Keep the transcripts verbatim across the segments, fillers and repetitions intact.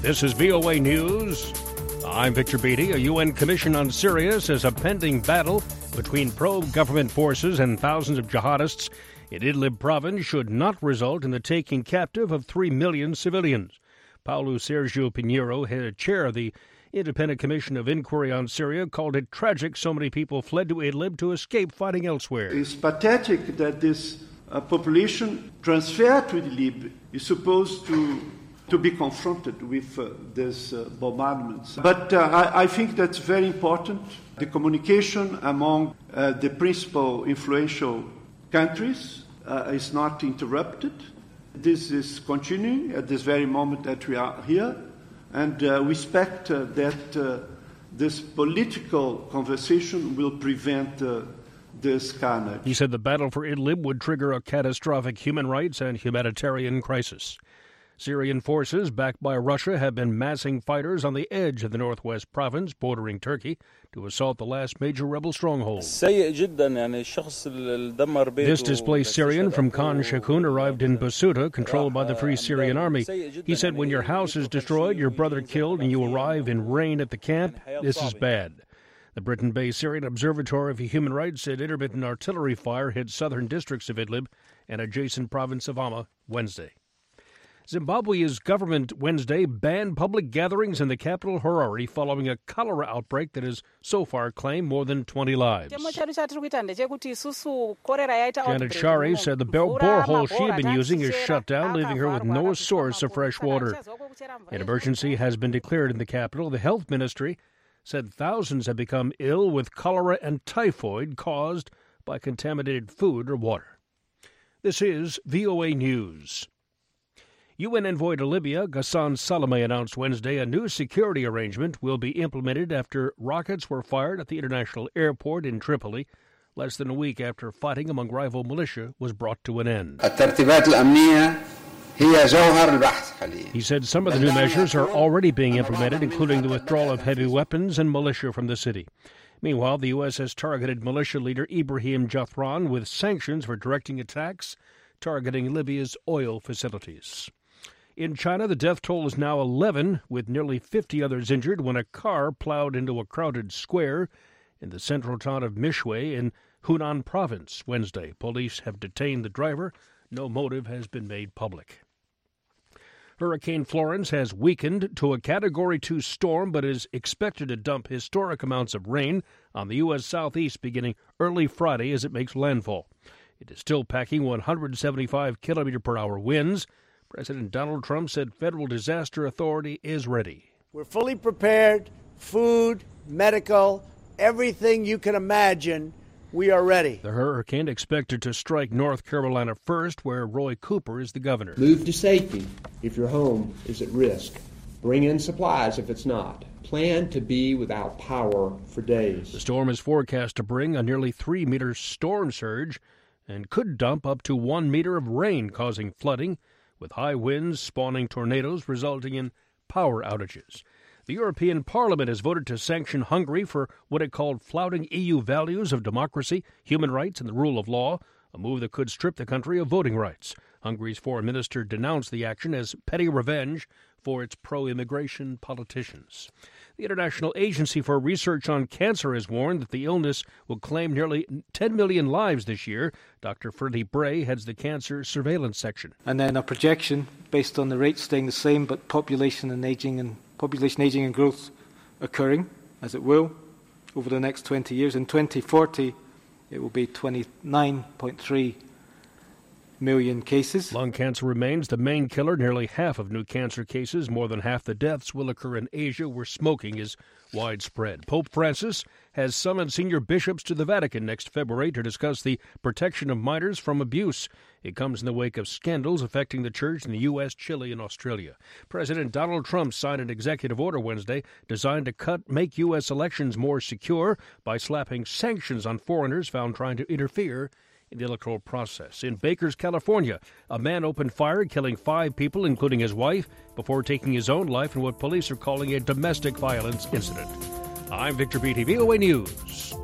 This is V O A News. I'm Victor Beatty. A U N commission on Syria says a pending battle between pro-government forces and thousands of jihadists in Idlib province should not result in the taking captive of three million civilians. Paulo Sergio Pinheiro, head chair of the Independent Commission of Inquiry on Syria, called it tragic so many people fled to Idlib to escape fighting elsewhere. It's pathetic that this uh, population transferred to Idlib is supposed to to be confronted with uh, these uh, bombardments. But uh, I, I think that's very important. The communication among uh, the principal influential countries uh, is not interrupted. This is continuing at this very moment that we are here, and uh, we expect uh, that uh, this political conversation will prevent uh, this carnage. He said the battle for Idlib would trigger a catastrophic human rights and humanitarian crisis. Syrian forces, backed by Russia, have been massing fighters on the edge of the northwest province bordering Turkey to assault the last major rebel stronghold. This displaced Syrian from Khan Sheikhoun arrived in Basuta, controlled by the Free Syrian Army. He said, when your house is destroyed, your brother killed, and you arrive in rain at the camp, this is bad. The Britain-based Syrian Observatory for Human Rights said intermittent artillery fire hit southern districts of Idlib and adjacent province of Hama Wednesday. Zimbabwe's government Wednesday banned public gatherings in the capital Harare following a cholera outbreak that has so far claimed more than twenty lives. Janet Shari said the borehole she had been using is shut down, leaving her with no source of fresh water. An emergency has been declared in the capital. The health ministry said thousands have become ill with cholera and typhoid caused by contaminated food or water. This is V O A News. U N envoy to Libya, Ghassan Salameh, announced Wednesday a new security arrangement will be implemented after rockets were fired at the international airport in Tripoli, less than a week after fighting among rival militia was brought to an end. He said some of the new measures are already being implemented, including the withdrawal of heavy weapons and militia from the city. Meanwhile, the U S has targeted militia leader Ibrahim Jathran with sanctions for directing attacks targeting Libya's oil facilities. In China, the death toll is now eleven, with nearly fifty others injured when a car plowed into a crowded square in the central town of Mishui in Hunan province Wednesday. Police have detained the driver. No motive has been made public. Hurricane Florence has weakened to a Category two storm but is expected to dump historic amounts of rain on the U S southeast beginning early Friday as it makes landfall. It is still packing one hundred seventy-five kilometer per hour winds. President Donald Trump said federal disaster authority is ready. We're fully prepared, food, medical, everything you can imagine, we are ready. The hurricane expected to strike North Carolina first, where Roy Cooper is the governor. Move to safety if your home is at risk. Bring in supplies if it's not. Plan to be without power for days. The storm is forecast to bring a nearly three-meter storm surge and could dump up to one meter of rain, causing flooding, with high winds spawning tornadoes resulting in power outages. The European Parliament has voted to sanction Hungary for what it called flouting E U values of democracy, human rights, and the rule of law, a move that could strip the country of voting rights. Hungary's foreign minister denounced the action as petty revenge for its pro-immigration politicians. The International Agency for Research on Cancer has warned that the illness will claim nearly ten million lives this year. Doctor Ferdy Bray heads the cancer surveillance section. And then a projection based on the rates staying the same, but population and aging and population aging and growth occurring, as it will, over the next twenty years. In twenty forty, it will be twenty-nine point three million cases. Lung cancer remains the main killer. Nearly half of new cancer cases, more than half the deaths, will occur in Asia, where smoking is widespread. Pope Francis has summoned senior bishops to the Vatican next February to discuss the protection of minors from abuse. It comes in the wake of scandals affecting the church in the U S, Chile, and Australia. President Donald Trump signed an executive order Wednesday designed to cut make U S elections more secure by slapping sanctions on foreigners found trying to interfere in the electoral process. In Bakers, California, a man opened fire, killing five people, including his wife, before taking his own life in what police are calling a domestic violence incident. I'm Victor Beatty, V O A News.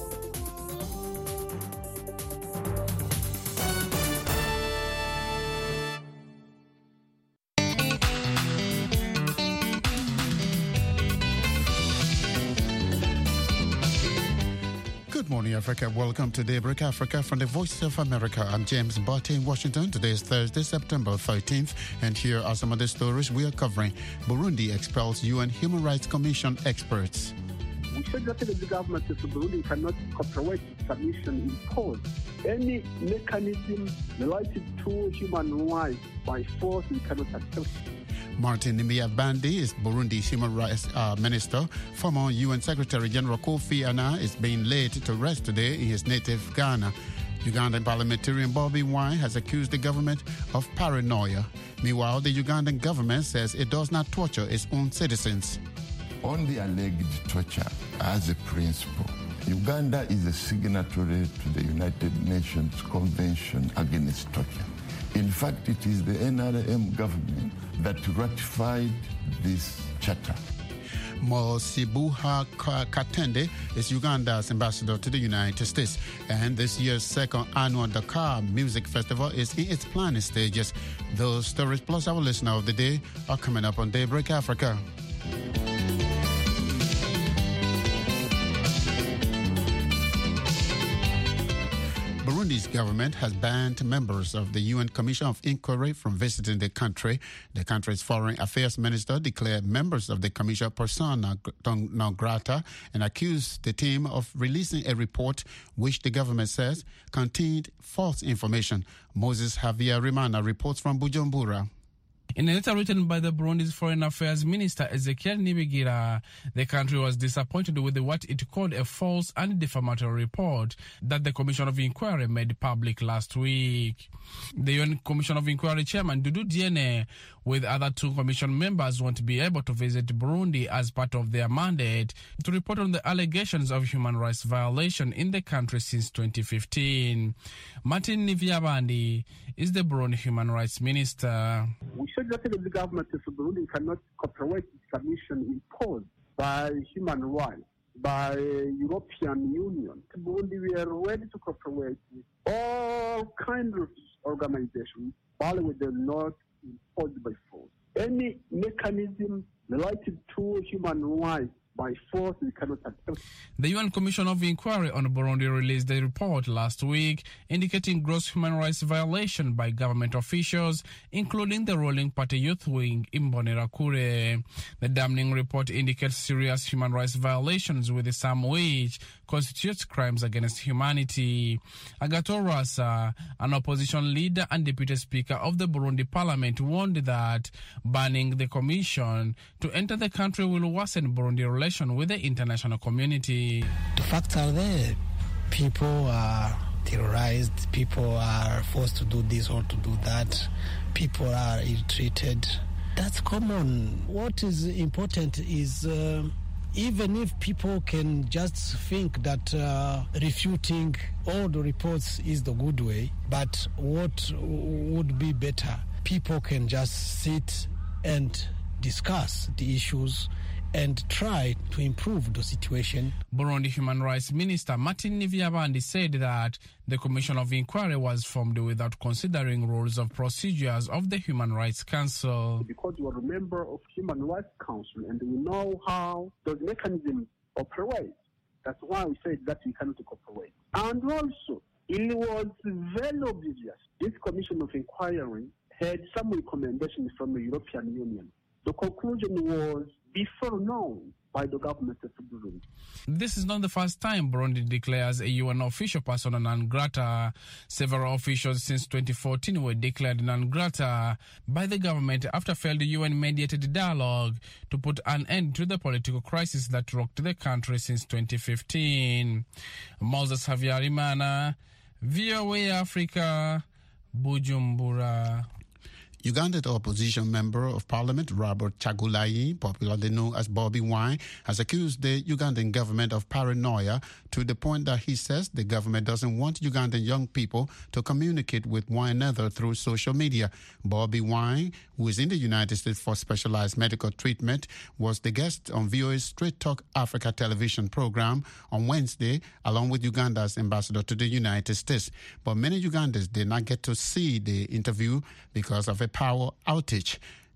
morning, Africa. Welcome to Daybreak Africa from the Voice of America. I'm James Barty in Washington. Today is Thursday, September thirteenth, and here are some of the stories we are covering. Burundi expels U N Human Rights Commission experts. We said that the government of Burundi cannot cooperate with submission imposed. Any mechanism related to human rights by force we cannot accept. Martin Nimia-Bandi is Burundi's human rights uh, minister. Former U N Secretary General Kofi Annan is being laid to rest today in his native Ghana. Ugandan parliamentarian Bobby Wine has accused the government of paranoia. Meanwhile, the Ugandan government says it does not torture its own citizens. On the alleged torture as a principle, Uganda is a signatory to the United Nations Convention Against Torture. In fact, it is the N R M government that ratified this charter. Mosibuha Katende is Uganda's ambassador to the United States, and this year's second annual Dakar Music Festival is in its planning stages. Those stories plus our listener of the day are coming up on Daybreak Africa. Burundi's government has banned members of the U N Commission of Inquiry from visiting the country. The country's foreign affairs minister declared members of the commission persona non grata and accused the team of releasing a report which the government says contained false information. Moses Javier Rimana reports from Bujumbura. In a letter written by the Burundi's Foreign Affairs Minister Ezekiel Nibigira, the country was disappointed with what it called a false and defamatory report that the Commission of Inquiry made public last week. The U N Commission of Inquiry Chairman Dudu Diene, with other two commission members, won't be able to visit Burundi as part of their mandate to report on the allegations of human rights violation in the country since twenty fifteen. Martin Nivyabandi is the Burundi Human Rights Minister. We said that the government of Burundi cannot cooperate with submission imposed by human rights, by European Union. Burundi, we are ready to cooperate with all kinds of organizations, while we are not imposed by force. Any mechanism related to human rights by force we cannot accept. The U N Commission of Inquiry on Burundi released a report last week indicating gross human rights violation by government officials, including the ruling party youth wing Imbonerakure. The damning report indicates serious human rights violations, with some which constitutes crimes against humanity. Agathon Rwasa, an opposition leader and deputy speaker of the Burundi parliament, warned that banning the commission to enter the country will worsen Burundi relations with the international community. The facts are there. People are terrorized. People are forced to do this or to do that. People are ill-treated. That's common. What is important is uh, even if people can just think that uh, refuting all the reports is the good way, but what would be better? People can just sit and discuss the issues and try to improve the situation. Burundi Human Rights Minister Martin Nivyabandi said that the Commission of Inquiry was formed without considering rules of procedures of the Human Rights Council. Because you are a member of Human Rights Council and we know how those mechanisms operate, that's why we said that we cannot cooperate. And also, it was very obvious this Commission of Inquiry had some recommendations from the European Union. The conclusion was before known by the government of Burundi. This is not the first time Burundi declares a U N official persona non grata. Several officials since twenty fourteen were declared non grata by the government after failed U N-mediated dialogue to put an end to the political crisis that rocked the country since twenty fifteen. Moses Javier Rimana, V O A Africa, Bujumbura. Ugandan opposition member of parliament Robert Kyagulanyi, popularly known as Bobby Wine, has accused the Ugandan government of paranoia to the point that he says the government doesn't want Ugandan young people to communicate with one another through social media. Bobby Wine, who is in the United States for specialized medical treatment, was the guest on V O A's Straight Talk Africa television program on Wednesday, along with Uganda's ambassador to the United States. But many Ugandans did not get to see the interview because of a power outage.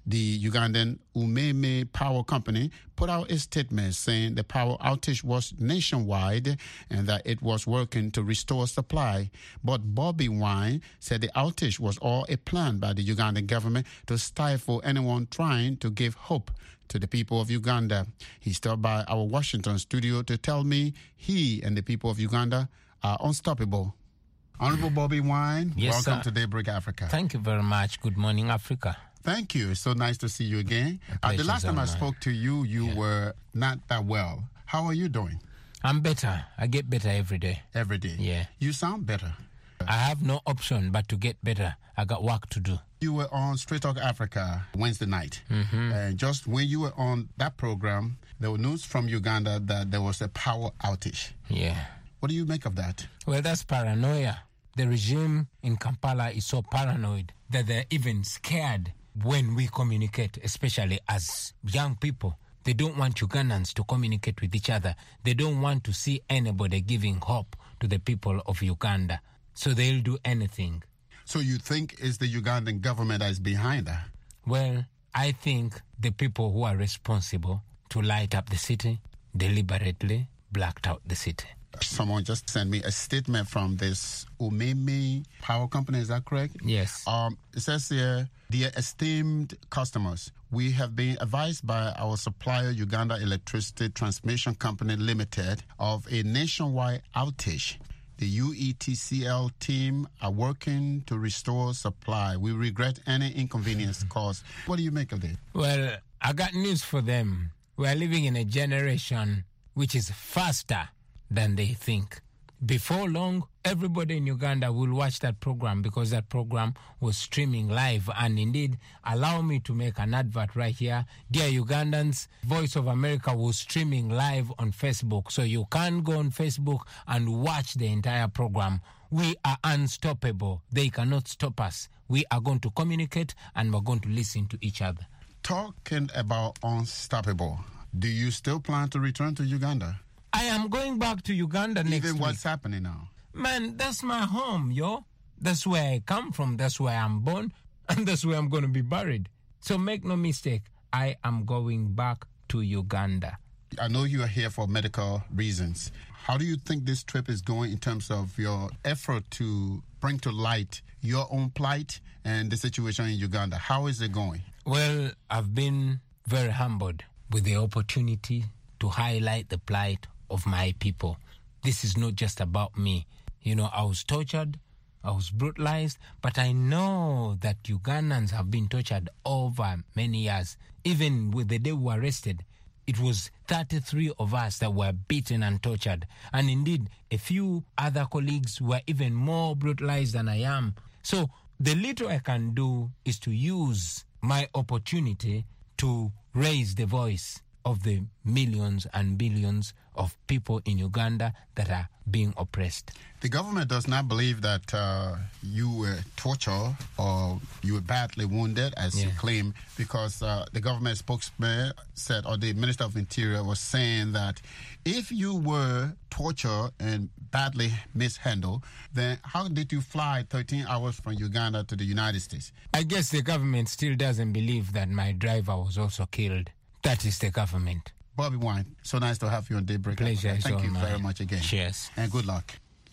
The Ugandan Umeme Power Company put out a statement saying the power outage was nationwide and that it was working to restore supply. But Bobby Wine said the outage was all a plan by the Ugandan government to stifle anyone trying to give hope to the people of Uganda. He stopped by our Washington studio to tell me he and the people of Uganda are unstoppable. Honorable Bobby Wine, yes, welcome sir. to Daybreak Africa. Thank you very much. Good morning, Africa. Thank you. It's so nice to see you again. Uh, the last time I spoke to you, you yeah. were not that well. How are you doing? I'm better. I get better every day. Every day? Yeah. You sound better. I have no option but to get better. I got work to do. You were on Straight Talk Africa Wednesday night. Mm-hmm. And just when you were on that program, there was news from Uganda that there was a power outage. Yeah. What do you make of that? Well, that's paranoia. The regime in Kampala is so paranoid that they're even scared when we communicate, especially as young people. They don't want Ugandans to communicate with each other. They don't want to see anybody giving hope to the people of Uganda. So they'll do anything. So you think it's the Ugandan government that is behind that? Well, I think the people who are responsible to light up the city deliberately blacked out the city. Someone just sent me a statement from this Umeme Power Company, is that correct? Yes. Um, it says here, dear esteemed customers, we have been advised by our supplier, Uganda Electricity Transmission Company Limited, of a nationwide outage. The U E T C L team are working to restore supply. We regret any inconvenience caused. What do you make of this? Well, I got news for them. We are living in a generation which is faster than they think. Before long, everybody in Uganda will watch that program because that program was streaming live. And indeed, allow me to make an advert right here. Dear Ugandans, Voice of America was streaming live on Facebook. So you can go on Facebook and watch the entire program. We are unstoppable. They cannot stop us. We are going to communicate and we're going to listen to each other. Talking about unstoppable, do you still plan to return to Uganda? I am going back to Uganda next week. Even what's happening now? Man, that's my home, yo. That's where I come from. That's where I'm born. And that's where I'm going to be buried. So make no mistake, I am going back to Uganda. I know you are here for medical reasons. How do you think this trip is going in terms of your effort to bring to light your own plight and the situation in Uganda? How is it going? Well, I've been very humbled with the opportunity to highlight the plight of my people. This is not just about me. You know, I was tortured, I was brutalized, but I know that Ugandans have been tortured over many years. Even with the day we were arrested, it was thirty-three of us that were beaten and tortured. And indeed, a few other colleagues were even more brutalized than I am. So the little I can do is to use my opportunity to raise the voice of the millions and billions of people in Uganda that are being oppressed. The government does not believe that uh, you were tortured or you were badly wounded, as yeah. you claim, because uh, the government spokesman said, or the Minister of Interior was saying that if you were tortured and badly mishandled, then how did you fly thirteen hours from Uganda to the United States? I guess the government still doesn't believe that my driver was also killed. That is the government. Bobby Wine, so nice to have you on Daybreak. Pleasure. Thank you very much again. Cheers. And good luck.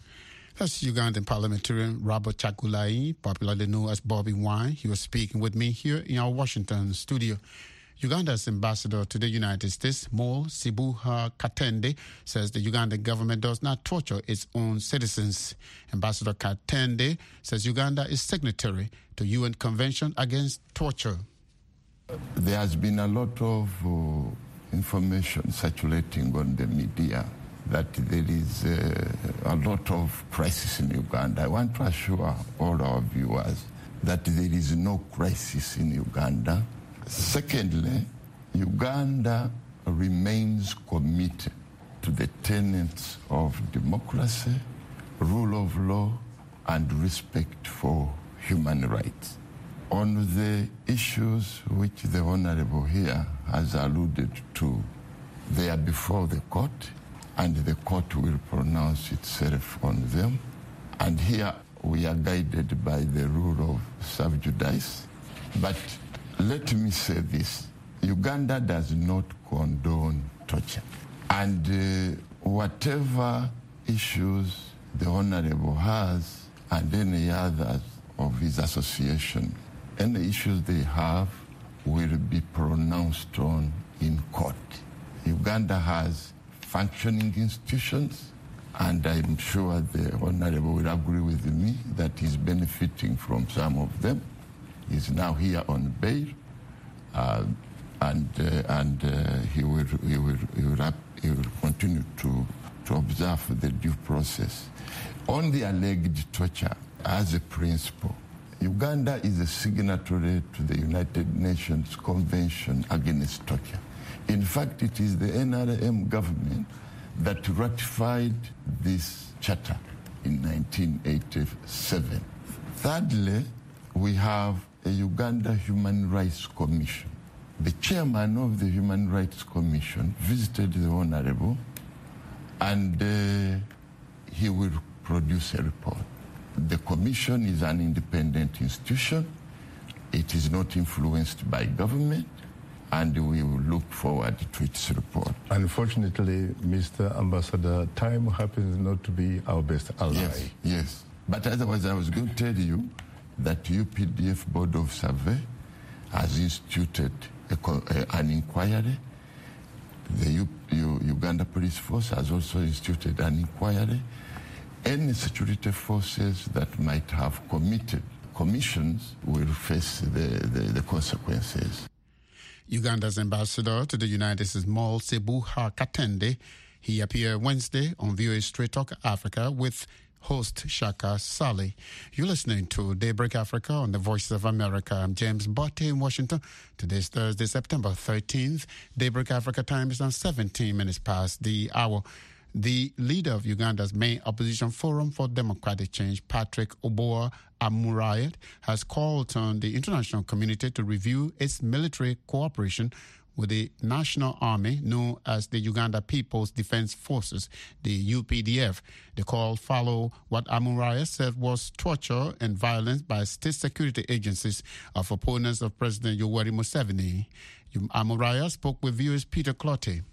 That's Ugandan parliamentarian Robert Chagulanyi, popularly known as Bobby Wine. He was speaking with me here in our Washington studio. Uganda's ambassador to the United States, Mo Sibuha Katende, says the Ugandan government does not torture its own citizens. Ambassador Katende says Uganda is signatory to U N Convention Against Torture. There has been a lot of uh, information circulating on the media that there is uh, a lot of crisis in Uganda. I want to assure all our viewers that there is no crisis in Uganda. Secondly, Uganda remains committed to the tenets of democracy, rule of law, and respect for human rights. On the issues which the Honorable here has alluded to, they are before the court, and the court will pronounce itself on them. And here we are guided by the rule of sub judice. But let me say this. Uganda does not condone torture. And uh, whatever issues the Honorable has and any others of his association, any issues they have will be pronounced on in court. Uganda has functioning institutions, and I'm sure the Honorable will agree with me that he's benefiting from some of them. He's now here on bail, uh, and uh, and uh, he will he will he will, up, he will continue to to observe the due process. On the alleged torture, as a principle, Uganda is a signatory to the United Nations Convention Against Torture. In fact, it is the N R M government that ratified this charter in nineteen eighty-seven. Thirdly, we have a Uganda Human Rights Commission. The chairman of the Human Rights Commission visited the Honorable, and uh, he will produce a report. The commission is an independent institution. It is not influenced by government, and we will look forward to its report. Unfortunately, Mister Ambassador, time happens not to be our best ally. Yes, yes. But otherwise, I was going to tell you that U P D F Board of Survey has instituted a, a, an inquiry. The U, U, Uganda Police Force has also instituted an inquiry. Any security forces that might have committed commissions will face the, the, the consequences. Uganda's ambassador to the United States, Mol Sebuha Katende, he appeared Wednesday on V O A Straight Talk Africa with host Shaka Sally. You're listening to Daybreak Africa on the Voice of America. I'm James Botte in Washington. Today's Thursday, September thirteenth. Daybreak Africa time is now seventeen minutes past the hour. The leader of Uganda's main opposition forum for democratic change, Patrick Oboa Amuriat, has called on the international community to review its military cooperation with the National Army, known as the Uganda People's Defense Forces, the U P D F. The call followed what Amuriat said was torture and violence by state security agencies of opponents of President Yoweri Museveni. Amuriat spoke with viewers Peter Clotte.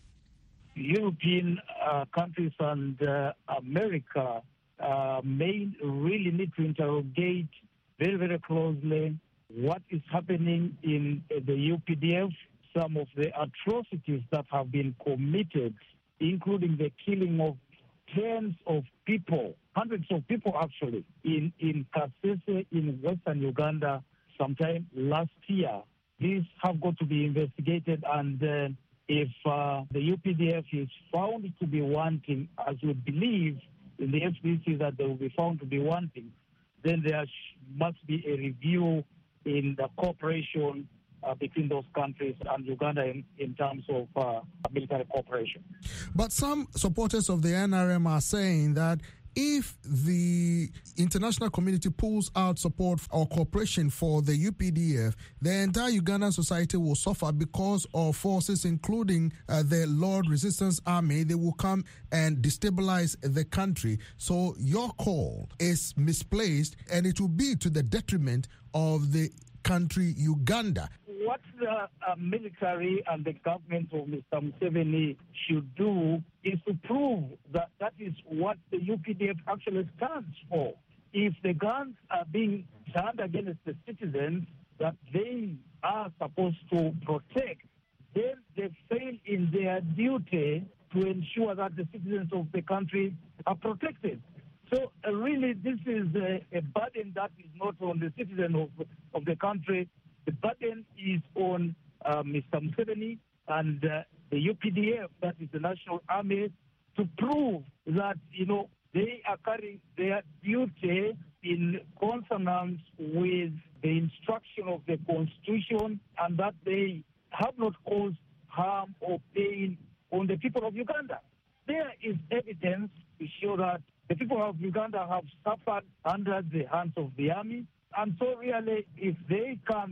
European uh, countries and uh, America uh, may really need to interrogate very, very closely what is happening in uh, the U P D F, some of the atrocities that have been committed, including the killing of tens of people, hundreds of people actually, in, in Kasese in western Uganda sometime last year. These have got to be investigated, and uh, if uh, the U P D F is found to be wanting, as we believe in the F D C that they will be found to be wanting, then there sh- must be a review in the cooperation uh, between those countries and Uganda in, in terms of uh, military cooperation. But some supporters of the N R M are saying that if the international community pulls out support or cooperation for the U P D F, the entire Ugandan society will suffer because of forces, including uh, the Lord Resistance Army. They will come and destabilize the country. So your call is misplaced, and it will be to the detriment of the country Uganda. What the uh, military and the government of Mister Museveni should do is to prove that that is what the U P D F actually stands for. If the guns are being turned against the citizens that they are supposed to protect, then they fail in their duty to ensure that the citizens of the country are protected. So uh, really, this is a, a burden that is not on the citizen of, of the country. The burden is on uh, Mister Museveni and uh, the U P D F, that is the National Army, to prove that, you know, they are carrying their duty in consonance with the instruction of the Constitution, and that they have not caused harm or pain on the people of Uganda. There is evidence to show that the people of Uganda have suffered under the hands of the army, and so really, if they can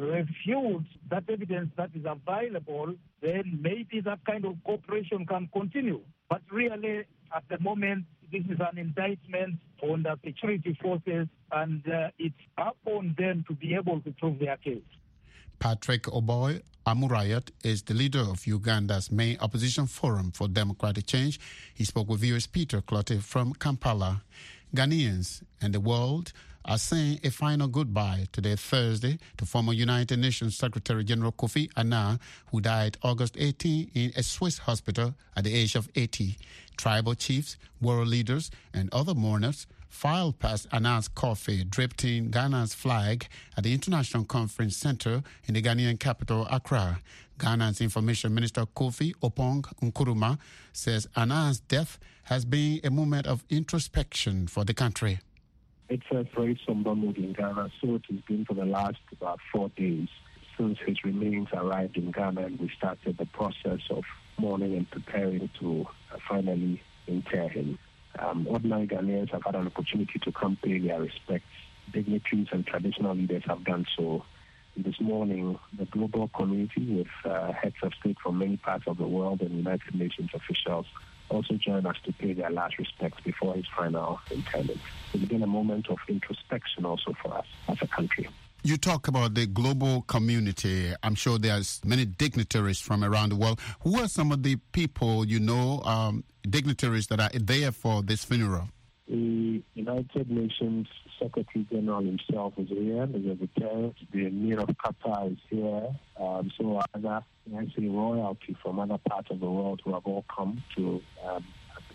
refute that evidence that is available, then maybe that kind of cooperation can continue. But really, at the moment, this is an indictment on the security forces, and uh, it's up on them to be able to prove their case. Patrick Oboy Amurayat is the leader of Uganda's main opposition forum for democratic change. He spoke with V O A's Peter Clottey from Kampala. Ghanaians and the world are saying a final goodbye today, Thursday, to former United Nations Secretary General Kofi Annan, who died August eighteenth in a Swiss hospital at the age of eighty. Tribal chiefs, world leaders, and other mourners filed past Annan's coffin draped in Ghana's flag at the International Conference Center in the Ghanaian capital, Accra. Ghana's Information Minister Kofi Opong Nkrumah says Annan's death has been a moment of introspection for the country. It's a very somber mood in Ghana, so it has been for the last about four days since his remains arrived in Ghana, and we started the process of mourning and preparing to uh, finally inter him. Um, ordinary Ghanaians have had an opportunity to come pay their respects. Dignitaries and traditional leaders have done so. This morning, the global community with uh, heads of state from many parts of the world and United Nations officials also joined us to pay their last respects before his final interment. It's been a moment of introspection also for us as a country. You talk about the global community. I'm sure there's many dignitaries from around the world. Who are some of the people you know, um, dignitaries that are there for this funeral? The United Nations Secretary General himself is here. The Guterres, the Emir of Qatar is here. Um, so other, I say, royalty from other parts of the world who have all come to um,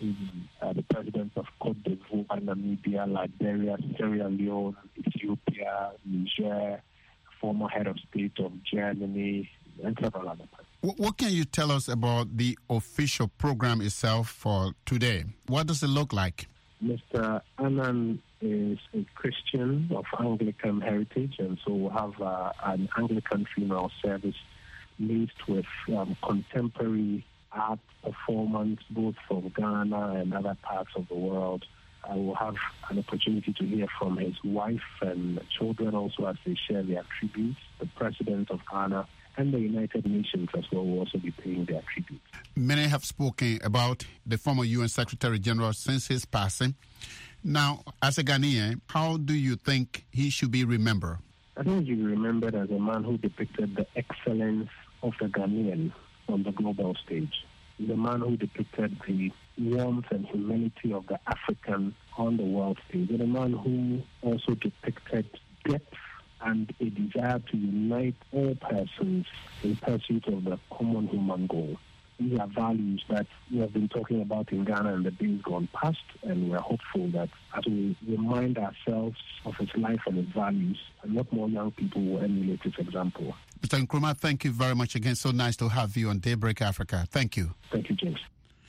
uh, the presidents of Cote d'Ivoire, Namibia, Liberia, Sierra Leone, Ethiopia, Niger, former head of state of Germany, and several other parts. What can you tell us about the official program itself for today? What does it look like? Mister Annan is a Christian of Anglican heritage, and so we'll have uh, an Anglican funeral service laced with um, contemporary art performance, both from Ghana and other parts of the world. I will have an opportunity to hear from his wife and children also as they share their tributes. The president of Ghana and the United Nations as well will also be paying their tribute. Many have spoken about the former U N Secretary General since his passing. Now, as a Ghanaian, how do you think he should be remembered? I think he should be remembered as a man who depicted the excellence of the Ghanaian on the global stage. The man who depicted the warmth and humanity of the African on the world stage. And a man who also depicted depth and a desire to unite all persons in pursuit of the common human goal. These are values that we have been talking about in Ghana in the days gone past, and we are hopeful that as we remind ourselves of his life and his values, a lot more young people will emulate his example. Mister Nkrumah, thank you very much again. So nice to have you on Daybreak Africa. Thank you. Thank you, James.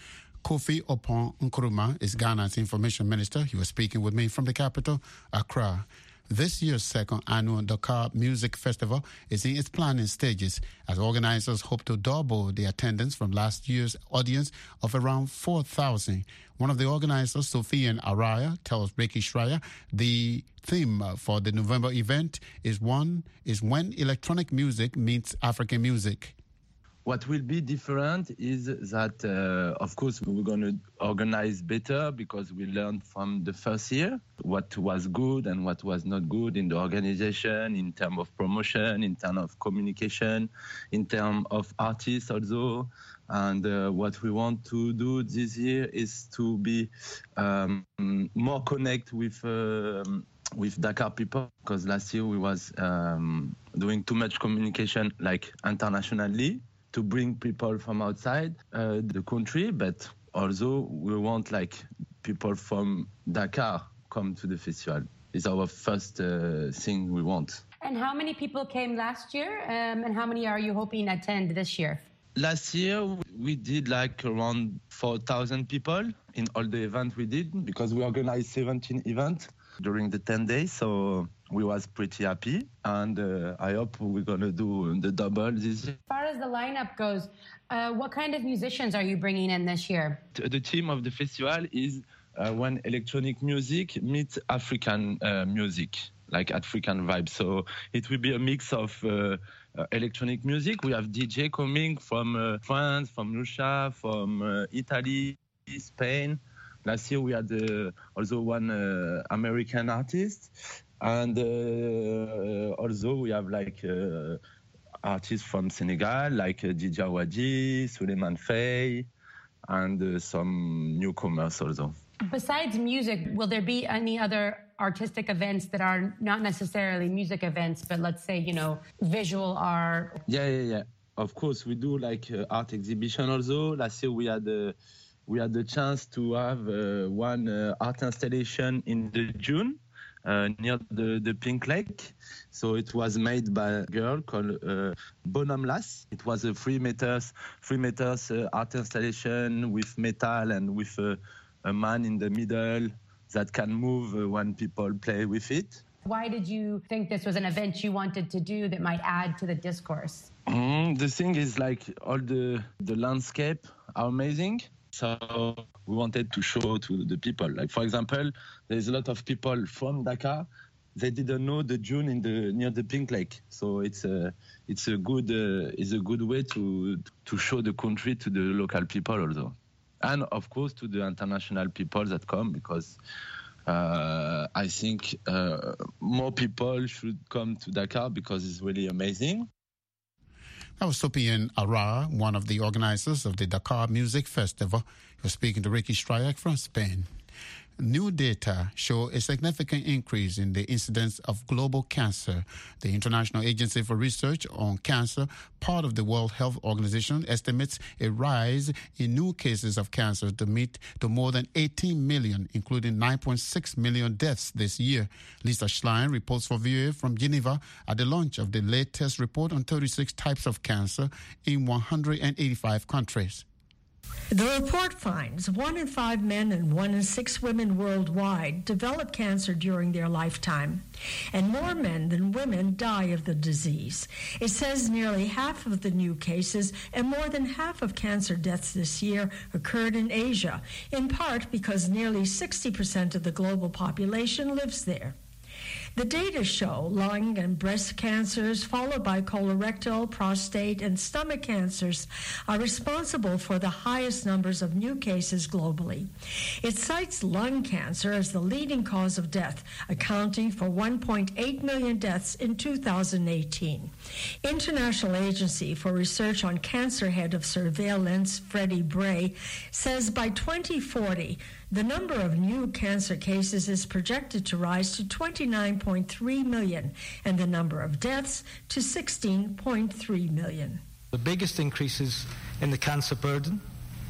Kofi Opong Nkrumah is Ghana's Information Minister. He was speaking with me from the capital, Accra. This year's second annual Dakar Music Festival is in its planning stages as organizers hope to double the attendance from last year's audience of around four thousand. One of the organizers, Sofiane Araya, tells British Raya the theme for the November event is one is when electronic music meets African music. What will be different is that, uh, of course, we're going to organize better because we learned from the first year what was good and what was not good in the organization, in terms of promotion, in terms of communication, in terms of artists also. And uh, what we want to do this year is to be um, more connect with um, with Dakar people, because last year we was um, doing too much communication like internationally, to bring people from outside uh, the country, but also we want like people from Dakar come to the festival. It's our first uh, thing we want. And how many people came last year, um, and how many are you hoping to attend this year? Last year we did like around four thousand people in all the events we did, because we organized seventeen events during the ten days, so we was pretty happy, and uh, I hope we're going to do the double this year. As far as the lineup goes, uh, what kind of musicians are you bringing in this year? The theme of the festival is uh, when electronic music meets African uh, music, like African vibes. So it will be a mix of uh, uh, electronic music. We have D J coming from uh, France, from Russia, from uh, Italy, Spain. Last year we had uh, also one uh, American artist. And uh, also we have like uh, artists from Senegal, like uh, Djidja Wadji, Suleiman Faye, and uh, some newcomers also. Besides music, will there be any other artistic events that are not necessarily music events, but let's say, you know, visual art? Yeah, yeah, yeah. Of course, we do like uh, art exhibition also. Last year we had uh, we had the chance to have uh, one uh, art installation in the June uh, near the, the Pink Lake. So it was made by a girl called uh, Bonhomme Lass. It was a three meters, three meters uh, art installation with metal and with uh, a man in the middle that can move uh, when people play with it. Why did you think this was an event you wanted to do that might add to the discourse? Mm, the thing is, like, all the, the landscape are amazing. So we wanted to show to the people. Like, for example, there's a lot of people from Dakar. They didn't know the dune in the near the Pink Lake. So it's a it's a good uh, it's a good way to to show the country to the local people also. And, of course, to the international people that come, because uh, I think uh, more people should come to Dakar because it's really amazing. That was Sopian Ara, one of the organizers of the Dakar Music Festival. He was speaking to Ricky Stryak from Spain. New data show a significant increase in the incidence of global cancer. The International Agency for Research on Cancer, part of the World Health Organization, estimates a rise in new cases of cancer to meet to more than eighteen million, including nine point six million deaths this year. Lisa Schlein reports for V O A from Geneva at the launch of the latest report on thirty-six types of cancer in one hundred eighty-five countries. The report finds one in five men and one in six women worldwide develop cancer during their lifetime, and more men than women die of the disease. It says nearly half of the new cases and more than half of cancer deaths this year occurred in Asia, in part because nearly sixty percent of the global population lives there. The data show lung and breast cancers, followed by colorectal, prostate, and stomach cancers, are responsible for the highest numbers of new cases globally. It cites lung cancer as the leading cause of death, accounting for one point eight million deaths in two thousand eighteen. International Agency for Research on Cancer head of surveillance, Freddie Bray, says by twenty forty, the number of new cancer cases is projected to rise to twenty-nine point three million and the number of deaths to sixteen point three million. The biggest increases in the cancer burden,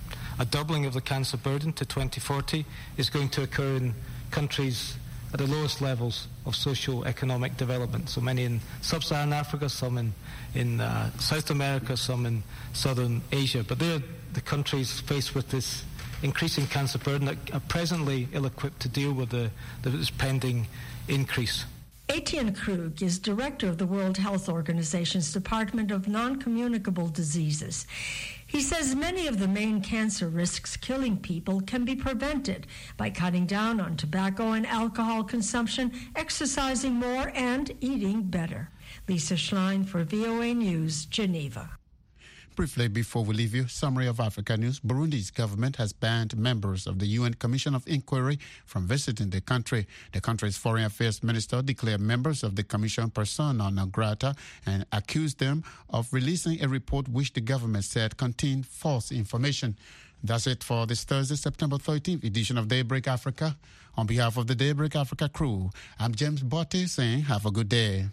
a doubling of the cancer burden to twenty forty, is going to occur in countries at the lowest levels of socio-economic development. So many in sub-Saharan Africa, some in, in uh, South America, some in southern Asia. But they're the countries faced with this increasing cancer burden that are presently ill-equipped to deal with the, this pending increase. Etienne Krug is director of the World Health Organization's Department of Non-Communicable Diseases. He says many of the main cancer risks killing people can be prevented by cutting down on tobacco and alcohol consumption, exercising more, and eating better. Lisa Schlein for V O A News, Geneva. Briefly, before we leave you, summary of Africa news. Burundi's government has banned members of the U N Commission of Inquiry from visiting the country. The country's foreign affairs minister declared members of the commission persona non grata and accused them of releasing a report which the government said contained false information. That's it for this Thursday, September thirteenth edition of Daybreak Africa. On behalf of the Daybreak Africa crew, I'm James Botti saying have a good day.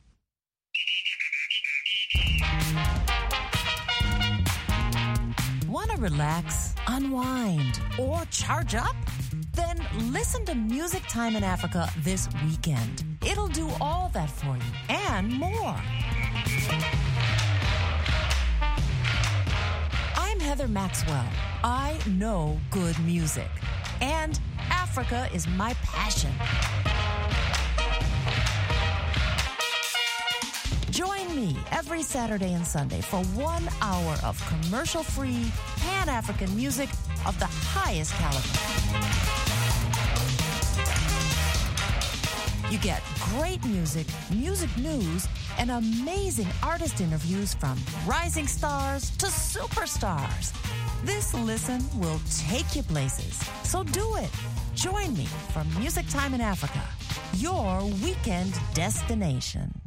Want to relax, unwind, or charge up? Then listen to Music Time in Africa this weekend. It'll do all that for you and more. I'm Heather Maxwell. I know good music, and Africa is my passion. Join me every Saturday and Sunday for one hour of commercial-free, Pan-African music of the highest caliber. You get great music, music news, and amazing artist interviews from rising stars to superstars. This listen will take you places, so do it. Join me for Music Time in Africa, your weekend destination.